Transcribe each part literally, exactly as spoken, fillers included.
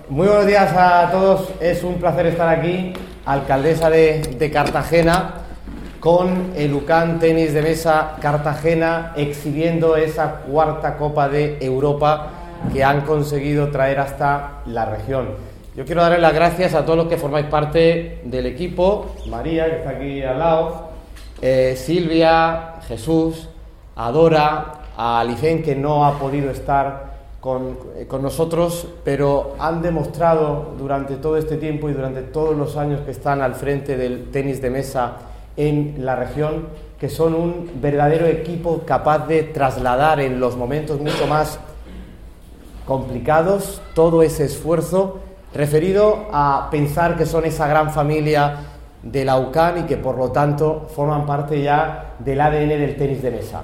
muy buenos días a todos. Es un placer estar aquí, alcaldesa de, de Cartagena, con el U C A N Tenis de Mesa Cartagena, exhibiendo esa cuarta Copa de Europa que han conseguido traer hasta la región. Yo quiero darles las gracias a todos los que formáis parte del equipo, María, que está aquí al lado, eh, Silvia, Jesús, a Dora, a Alicén, que no ha podido estar con, eh, con nosotros, pero han demostrado durante todo este tiempo y durante todos los años que están al frente del tenis de mesa en la región, que son un verdadero equipo capaz de trasladar en los momentos mucho más complicados todo ese esfuerzo referido a pensar que son esa gran familia de la U C A N y que por lo tanto forman parte ya del A D N del tenis de mesa.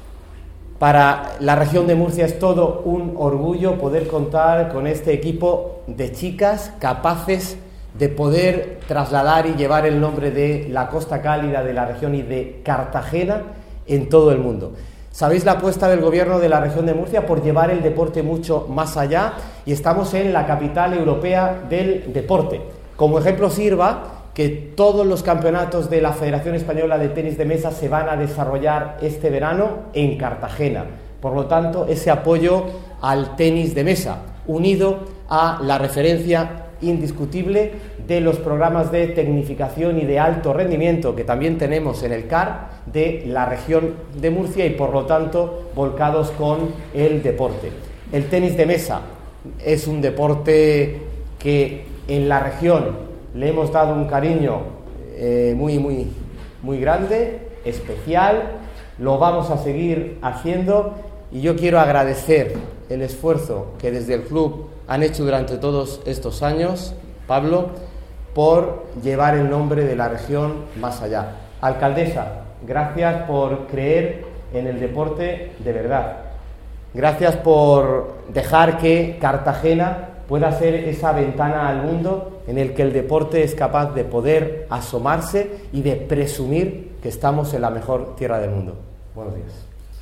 Para la región de Murcia es todo un orgullo poder contar con este equipo de chicas capaces de poder trasladar y llevar el nombre de la costa cálida de la región y de Cartagena en todo el mundo. Sabéis la apuesta del gobierno de la región de Murcia por llevar el deporte mucho más allá, y estamos en la capital europea del deporte. Como ejemplo sirva que todos los campeonatos de la Federación Española de Tenis de Mesa se van a desarrollar este verano en Cartagena. Por lo tanto, ese apoyo al tenis de mesa, unido a la referencia indiscutible de los programas de tecnificación y de alto rendimiento que también tenemos en el C A R de la región de Murcia, y por lo tanto volcados con el deporte. El tenis de mesa es un deporte que en la región le hemos dado un cariño eh, muy, muy, muy grande, especial. Lo vamos a seguir haciendo, y yo quiero agradecer el esfuerzo que desde el club han hecho durante todos estos años, Pablo, por llevar el nombre de la región más allá. Alcaldesa, gracias por creer en el deporte de verdad. Gracias por dejar que Cartagena pueda ser esa ventana al mundo en el que el deporte es capaz de poder asomarse y de presumir que estamos en la mejor tierra del mundo. Buenos días.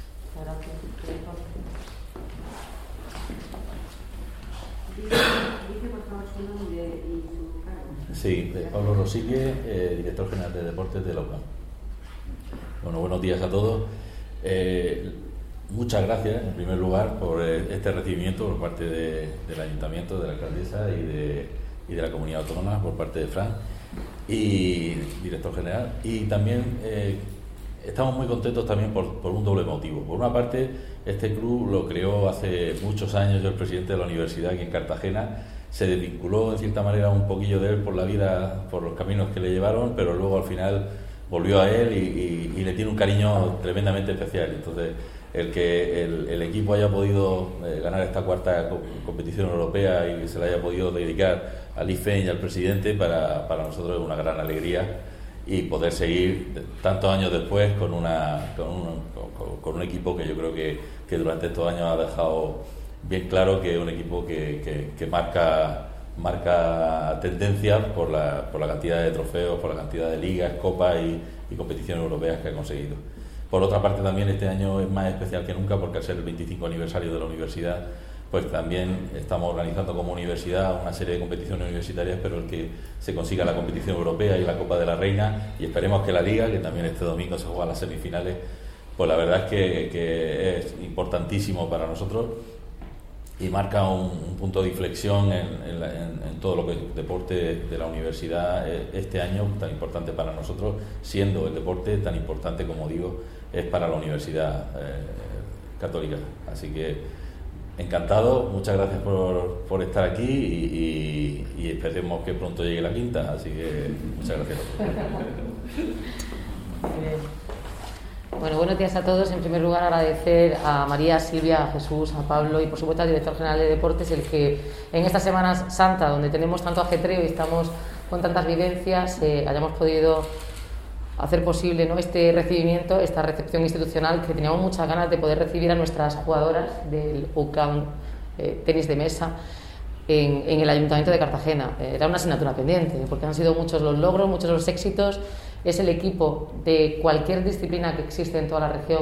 Sí, Pablo Rosique, eh, director general de deportes de la U C A N. Bueno, buenos días a todos. Eh, muchas gracias, en primer lugar, por este recibimiento por parte de, del Ayuntamiento, de la alcaldesa y de, y de la comunidad autónoma, por parte de Fran y director general. Y también eh, estamos muy contentos también por, por un doble motivo. Por una parte, este club lo creó hace muchos años, yo el presidente de la universidad aquí en Cartagena, se desvinculó en cierta manera un poquillo de él por la vida, por los caminos que le llevaron, pero luego al final volvió a él y, y, y le tiene un cariño tremendamente especial. Entonces, el que el, el equipo haya podido eh, ganar esta cuarta co competición europea y que se le haya podido dedicar al I F E y al presidente, para, para nosotros es una gran alegría, y poder seguir tantos años después con, una, con, un, con, con un equipo que yo creo que, que durante estos años ha dejado bien claro que es un equipo que, que, que marca, marca tendencias por la, por la cantidad de trofeos, por la cantidad de ligas, copas y, y competiciones europeas que ha conseguido. Por otra parte, también este año es más especial que nunca, porque al ser el veinticinco aniversario de la universidad, pues también estamos organizando como universidad una serie de competiciones universitarias, pero el que se consiga la competición europea y la Copa de la Reina, y esperemos que la Liga, que también este domingo se juega las semifinales, pues la verdad es que, que es importantísimo para nosotros y marca un, un punto de inflexión en, en, la, en, en todo lo que es deporte de la universidad este año, tan importante para nosotros, siendo el deporte tan importante, como digo, es para la Universidad eh, Católica. Así que encantado, muchas gracias por, por estar aquí y, y, y esperemos que pronto llegue la quinta, así que muchas gracias. Bueno, buenos días a todos. En primer lugar, agradecer a María, a Silvia, a Jesús, a Pablo y por supuesto al director general de deportes, el que en esta Semana Santa, donde tenemos tanto ajetreo y estamos con tantas vivencias, eh, hayamos podido hacer posible, ¿no?, este recibimiento, esta recepción institucional, que teníamos muchas ganas de poder recibir a nuestras jugadoras del U C A N eh, tenis de mesa en, en el Ayuntamiento de Cartagena. Eh, era una asignatura pendiente, porque han sido muchos los logros, muchos los éxitos. Es el equipo de cualquier disciplina que existe en toda la región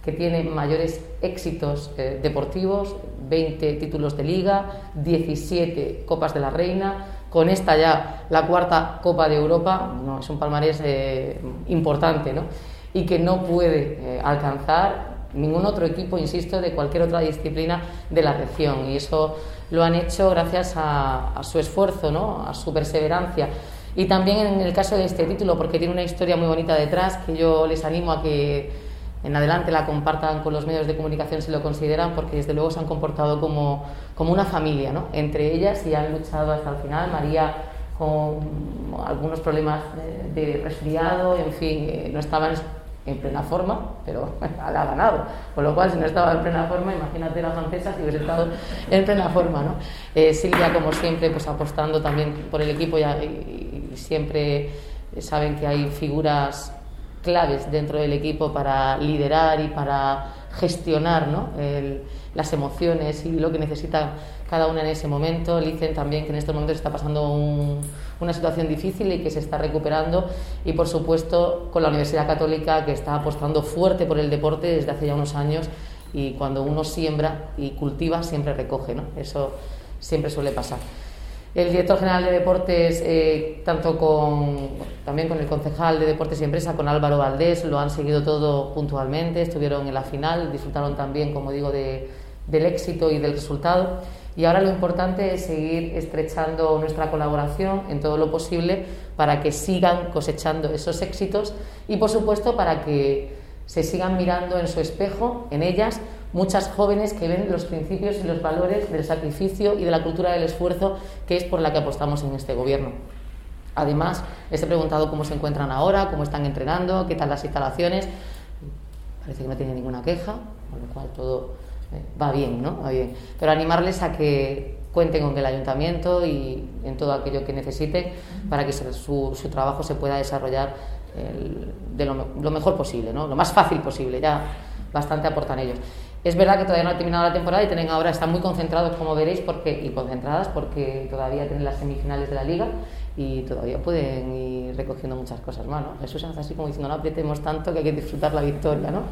que tiene mayores éxitos eh, deportivos, veinte títulos de Liga, diecisiete Copas de la Reina, con esta ya la cuarta Copa de Europa. No, es un palmarés eh, importante, ¿no? Y que no puede eh, alcanzar ningún otro equipo, insisto, de cualquier otra disciplina de la región, y eso lo han hecho gracias a, a su esfuerzo, ¿no? A su perseverancia. Y también en el caso de este título, porque tiene una historia muy bonita detrás, que yo les animo a que en adelante la compartan con los medios de comunicación si lo consideran, porque desde luego se han comportado como, como una familia, ¿no? Entre ellas, y han luchado hasta el final. María con algunos problemas de, de resfriado, en fin, eh, no estaban en plena forma, pero la ha ganado, con lo cual si no estaba en plena forma, imagínate la francesa si hubiese estado en plena forma, ¿no? Eh, Silvia, como siempre, pues apostando también por el equipo, y, y, y siempre saben que hay figuras claves dentro del equipo para liderar y para gestionar, ¿no? El, las emociones y lo que necesita cada una en ese momento. Dicen también que en estos momentos está pasando un, una situación difícil y que se está recuperando, y por supuesto con la Universidad Católica, que está apostando fuerte por el deporte desde hace ya unos años, y cuando uno siembra y cultiva siempre recoge, ¿no? Eso siempre suele pasar. El director general de Deportes, eh, tanto con también con el concejal de Deportes y Empresa, con Álvaro Valdés, lo han seguido todo puntualmente, estuvieron en la final, disfrutaron también, como digo, de, del éxito y del resultado. Y ahora lo importante es seguir estrechando nuestra colaboración en todo lo posible para que sigan cosechando esos éxitos, y por supuesto para que se sigan mirando en su espejo, en ellas, muchas jóvenes que ven los principios y los valores del sacrificio y de la cultura del esfuerzo, que es por la que apostamos en este gobierno. Además, les he preguntado cómo se encuentran ahora, cómo están entrenando, qué tal las instalaciones. Parece que no tienen ninguna queja, con lo cual todo eh, va bien, ¿no? Va bien. Pero animarles a que cuenten con el ayuntamiento y en todo aquello que necesiten para que su, su trabajo se pueda desarrollar el, de lo, lo mejor posible, ¿no? Lo más fácil posible. Ya bastante aportan ellos. Es verdad que todavía no ha terminado la temporada y tienen ahora, están muy concentrados, como veréis, porque, y concentradas, porque todavía tienen las semifinales de la Liga y todavía pueden ir recogiendo muchas cosas más, ¿no? Jesús hace así como diciendo, no apretemos tanto, que hay que disfrutar la victoria, ¿no?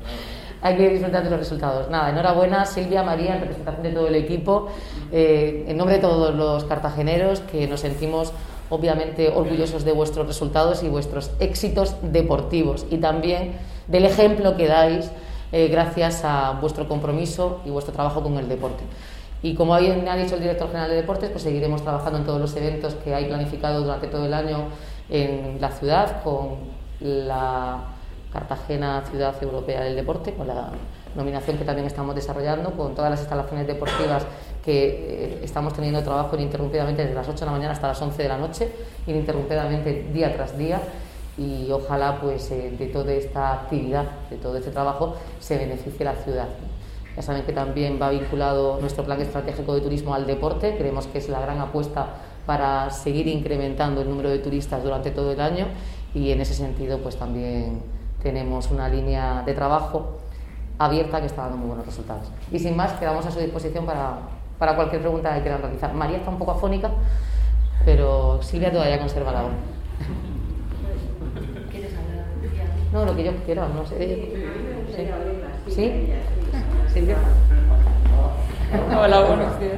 Hay que disfrutar de los resultados. Nada, enhorabuena Silvia, María, en representación de todo el equipo, eh, en nombre de todos los cartageneros, que nos sentimos obviamente orgullosos de vuestros resultados y vuestros éxitos deportivos, y también del ejemplo que dais eh, gracias a vuestro compromiso y vuestro trabajo con el deporte. Y como bien ha dicho el director general de Deportes, pues seguiremos trabajando en todos los eventos que hay planificados durante todo el año en la ciudad, con la Cartagena Ciudad Europea del Deporte, con la nominación que también estamos desarrollando, con todas las instalaciones deportivas que eh, estamos teniendo trabajo ininterrumpidamente desde las ocho de la mañana hasta las once de la noche, ininterrumpidamente día tras día, y ojalá pues eh, de toda esta actividad, de todo este trabajo, se beneficie la ciudad. Ya saben que también va vinculado nuestro plan estratégico de turismo al deporte. Creemos que es la gran apuesta para seguir incrementando el número de turistas durante todo el año, y en ese sentido pues también tenemos una línea de trabajo abierta que está dando muy buenos resultados. Y sin más, quedamos a su disposición para, para cualquier pregunta que quieran realizar. María está un poco afónica, pero Silvia todavía conserva la voz. ¿Quieres hablar? No, lo que yo quiera, no sé. ¿Sí? ¿Sí? Silvia. Hola, buenos días.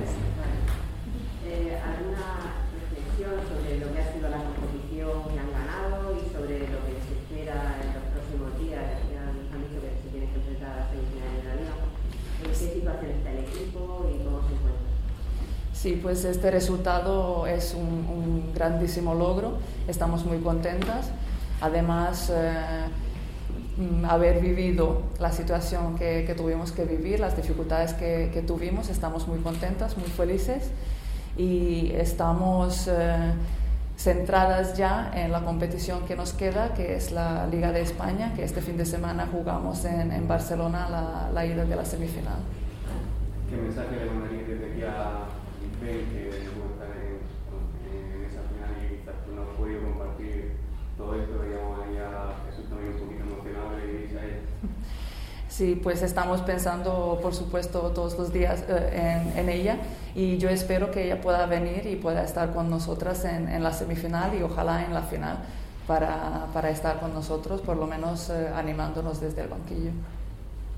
Eh, ¿Alguna reflexión sobre lo que ha sido la competición que han ganado y sobre lo que se espera en los próximos días? Ya nos han dicho que se tiene que enfrentar a las semifinales de la Liga. ¿En qué situación está el equipo y cómo se encuentra? Sí, pues este resultado es un, un grandísimo logro. Estamos muy contentas. Además, eh, haber vivido la situación que, que tuvimos que vivir, las dificultades que, que tuvimos, estamos muy contentas, muy felices, y estamos eh, centradas ya en la competición que nos queda, que es la Liga de España, que este fin de semana jugamos en, en Barcelona la, la ida de la semifinal. ¿Qué mensaje le mandaría desde aquí a Ben, que debemos estar en, en esa final y quizás no has podido compartir todo esto? Digamos, ahí a Jesús también un poquito emocionado y dice a él. Sí, pues estamos pensando, por supuesto, todos los días eh, en, en ella, y yo espero que ella pueda venir y pueda estar con nosotras en, en la semifinal y ojalá en la final para, para estar con nosotros, por lo menos eh, animándonos desde el banquillo.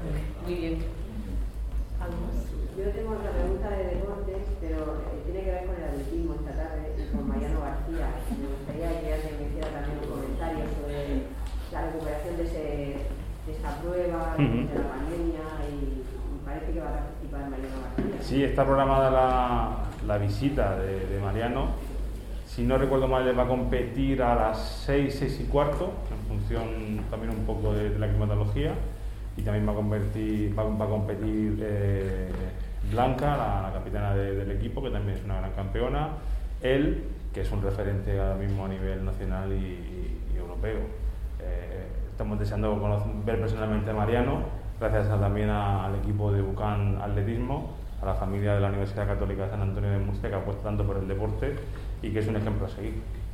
Muy bien. ¿Algo más? Yo tengo otra pregunta de deportes, pero eh, tiene que ver con el atletismo esta tarde y con Mariano García. Me gustaría que alguien me hiciera también un comentario sobre la recuperación de, ese, de esa prueba, Uh-huh. de la pandemia, y me parece que va a participar Mariano García. Sí, está programada la, la visita de, de Mariano. Si no recuerdo mal, él va a competir a las seis, seis y cuarto, en función también un poco de, de la climatología. Y también va a, convertir, va, va a competir eh, Blanca, la, la capitana de, del equipo, que también es una gran campeona. Él, que es un referente ahora mismo a nivel nacional y, y, y europeo. Eh, estamos deseando conocer, ver personalmente a Mariano, gracias a, también a, al equipo de Bucán Atletismo, a la familia de la Universidad Católica de San Antonio de Murcia, que apuesta tanto por el deporte y que es un ejemplo a seguir.